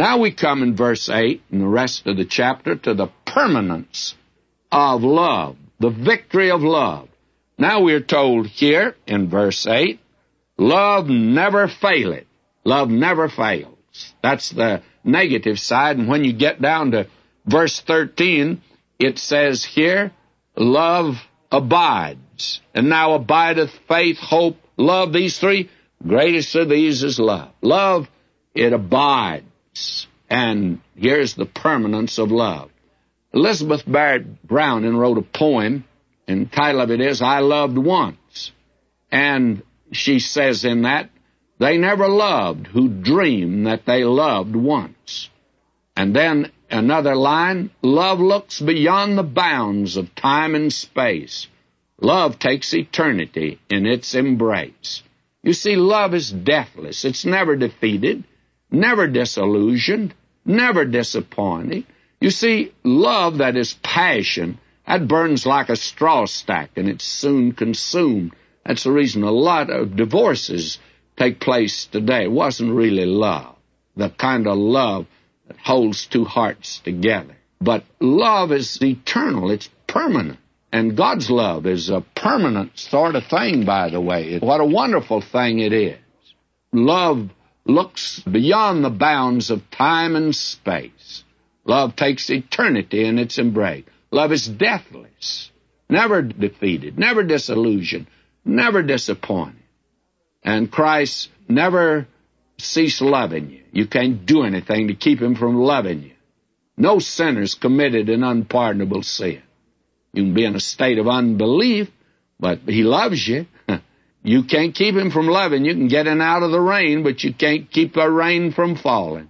Now we come in verse 8 and the rest of the chapter to the permanence of love, the victory of love. Now we're told here in verse 8, love never faileth. Love never fails. That's the negative side. And when you get down to verse 13, it says here, love abides. And now abideth faith, hope, love. These three, greatest of these is love. Love, it abides. And here's the permanence of love. Elizabeth Barrett Browning wrote a poem, and the title of it is, I Loved Once. And she says in that, they never loved who dreamed that they loved once. And then another line, love looks beyond the bounds of time and space. Love takes eternity in its embrace. You see, love is deathless. It's never defeated, never disillusioned, never disappointed. You see, love that is passion, that burns like a straw stack, and it's soon consumed. That's the reason a lot of divorces take place today. It wasn't really love, the kind of love that holds two hearts together. But love is eternal. It's permanent. And God's love is a permanent sort of thing, by the way. What a wonderful thing it is. Love looks beyond the bounds of time and space. Love takes eternity in its embrace. Love is deathless, never defeated, never disillusioned, never disappointed. And Christ never ceased loving you. You can't do anything to keep him from loving you. No sinner's committed an unpardonable sin. You can be in a state of unbelief, but he loves you. You can't keep him from loving you. You can get in out of the rain, but you can't keep the rain from falling.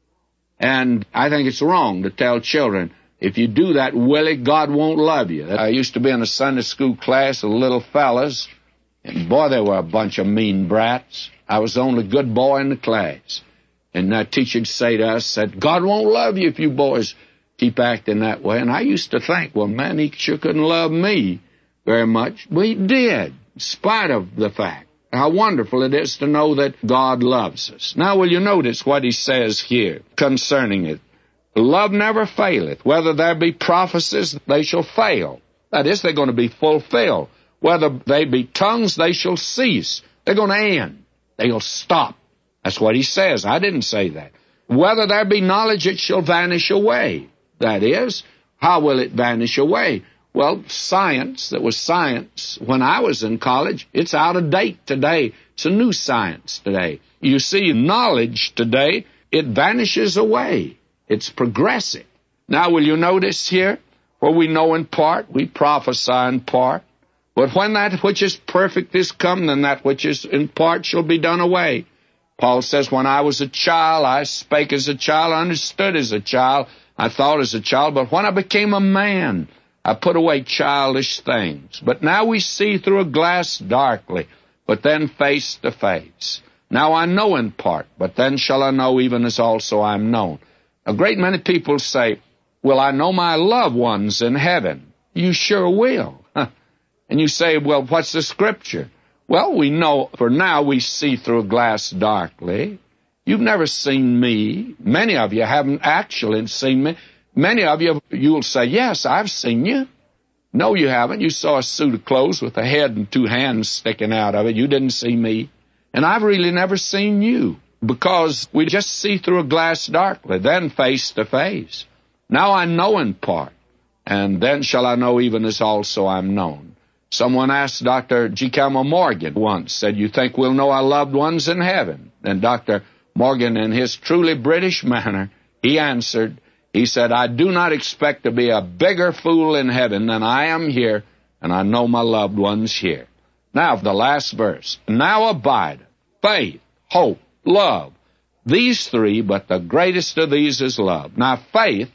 And I think it's wrong to tell children, if you do that, Willie, God won't love you. I used to be in a Sunday school class of little fellas, and boy, they were a bunch of mean brats. I was the only good boy in the class. And that teacher would say to us, that God won't love you if you boys keep acting that way. And I used to think, well, man, he sure couldn't love me very much. But he did, in spite of the fact. How wonderful it is to know that God loves us. Now, will you notice what he says here concerning it? Love never faileth. Whether there be prophecies, they shall fail. That is, they're going to be fulfilled. Whether they be tongues, they shall cease. They're going to end. They'll stop. That's what he says. I didn't say that. Whether there be knowledge, it shall vanish away. That is, how will it vanish away? Well, science, that was science when I was in college, it's out of date today. It's a new science today. You see, knowledge today, it vanishes away. It's progressive. Now, will you notice here, where we know in part, we prophesy in part. But when that which is perfect is come, then that which is in part shall be done away. Paul says, when I was a child, I spake as a child, I understood as a child, I thought as a child, but when I became a man, I put away childish things. But now we see through a glass darkly, but then face to face. Now I know in part, but then shall I know even as also I am known. A great many people say, will I know my loved ones in heaven? You sure will. And you say, well, what's the scripture? Well, we know, for now we see through a glass darkly. You've never seen me. Many of you haven't actually seen me. Many of you, you'll say, yes, I've seen you. No, you haven't. You saw a suit of clothes with a head and two hands sticking out of it. You didn't see me. And I've really never seen you, because we just see through a glass darkly, then face to face. Now I know in part, and then shall I know even as also I'm known. Someone asked Dr. G. Campbell Morgan once, said, you think we'll know our loved ones in heaven? And Dr. Morgan, in his truly British manner, he answered, he said, I do not expect to be a bigger fool in heaven than I am here, and I know my loved ones here. Now, the last verse. Now abide faith, hope, love. These three, but the greatest of these is love. Now, faith,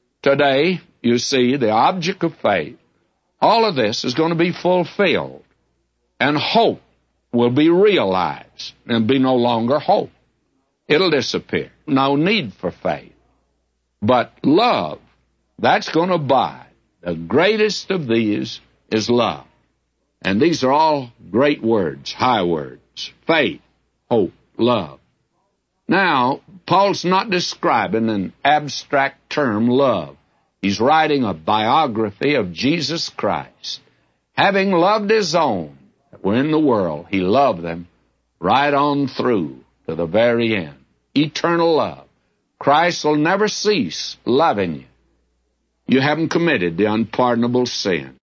today, you see, the object of faith, all of this is going to be fulfilled, and hope will be realized and be no longer hope. It'll disappear. No need for faith. But love, that's going to abide. The greatest of these is love. And these are all great words, high words. Faith, hope, love. Now, Paul's not describing an abstract term, love. He's writing a biography of Jesus Christ. Having loved his own that were in the world, he loved them right on through to the very end. Eternal love. Christ will never cease loving you. You haven't committed the unpardonable sin.